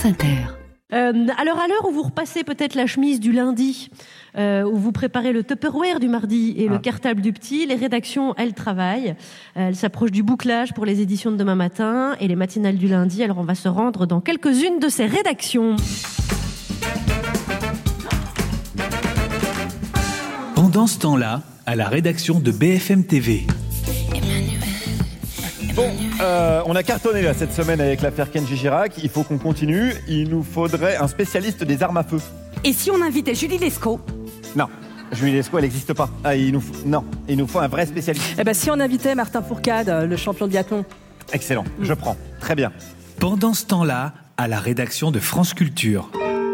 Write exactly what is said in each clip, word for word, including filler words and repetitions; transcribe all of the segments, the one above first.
France Inter. Euh, alors à l'heure où vous repassez peut-être la chemise du lundi, euh, où vous préparez le Tupperware du mardi et ah. le cartable du petit, les rédactions, elles travaillent. Elles s'approchent du bouclage pour les éditions de demain matin et les matinales du lundi. Alors on va se rendre dans quelques-unes de ces rédactions. Pendant ce temps-là, à la rédaction de B F M T V. Bon, euh, on a cartonné là cette semaine avec l'affaire Kenji Girac. Il faut qu'on continue. Il nous faudrait un spécialiste des armes à feu. Et si on invitait Julie Lescaut? Non, Julie Lescaut, elle n'existe pas. Ah, il nous faut... Non, il nous faut un vrai spécialiste. Eh ben, si on invitait Martin Fourcade, le champion de biathlon. Excellent, mmh. je prends. Très bien. Pendant ce temps-là, à la rédaction de France Culture.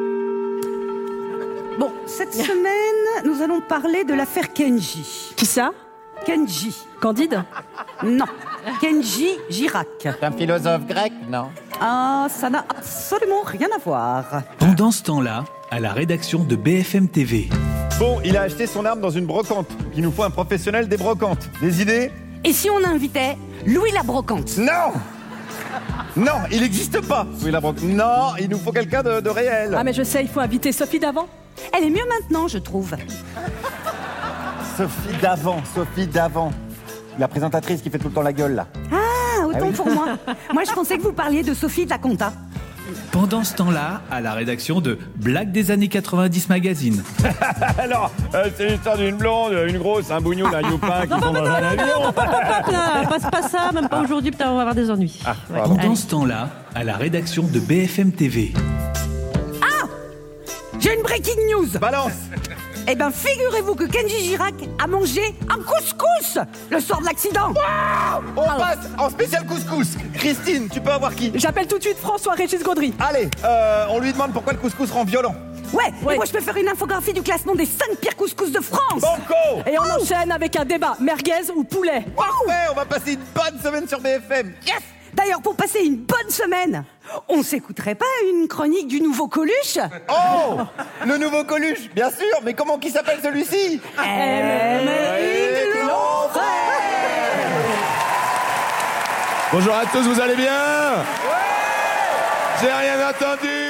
Bon, cette semaine, nous allons parler de l'affaire Kenji. Qui ça? Kenji. Candide? Non. Kenji Girac. C'est un philosophe grec, non? Ah, ça n'a absolument rien à voir. Pendant ce temps-là, à la rédaction de B F M T V. Bon, il a acheté son arme dans une brocante. Il nous faut un professionnel des brocantes. Des idées? Et si on invitait Louis la Brocante? Non! Non, il n'existe pas, Louis la Brocante. Non, il nous faut quelqu'un de, de réel. Ah, mais je sais, il faut inviter Sophie Davant. Elle est mieux maintenant, je trouve. Sophie Davant, Sophie Davant. La présentatrice qui fait tout le temps la gueule, là. Ah, autant ah oui. pour moi. Moi, je pensais que vous parliez de Sophie de la Compta. Pendant ce temps-là, à la rédaction de Blagues des années quatre-vingt-dix magazine. Alors, euh, c'est l'histoire d'une blonde, une grosse, un bougnoul, un youpin qui sont dans un avion. Passe pas ça, même pas aujourd'hui, peut-être on va avoir des ennuis. Ah, ouais. Pendant Allez. ce temps-là, à la rédaction de B F M T V. Ah! J'ai une breaking news. Balance. Eh ben, figurez-vous que Kenji Girac a mangé un couscous le soir de l'accident. Wow! On Alors. passe en spécial couscous. Christine, tu peux avoir qui? J'appelle tout de suite François-Régis Gaudry. Allez, euh, on lui demande pourquoi le couscous rend violent. Ouais, ouais. Et moi je peux faire une infographie du classement des cinq pires couscous de France. Banco! Et on oh. enchaîne avec un débat, merguez ou poulet. Parfait, on va passer une bonne semaine sur B F M. Yes! D'ailleurs, pour passer une bonne semaine, on s'écouterait pas une chronique du nouveau Coluche? Oh! Le nouveau Coluche, bien sûr, mais comment qui s'appelle celui-ci? Émeric Lompré. Bonjour à tous, vous allez bien? Ouais. J'ai rien entendu.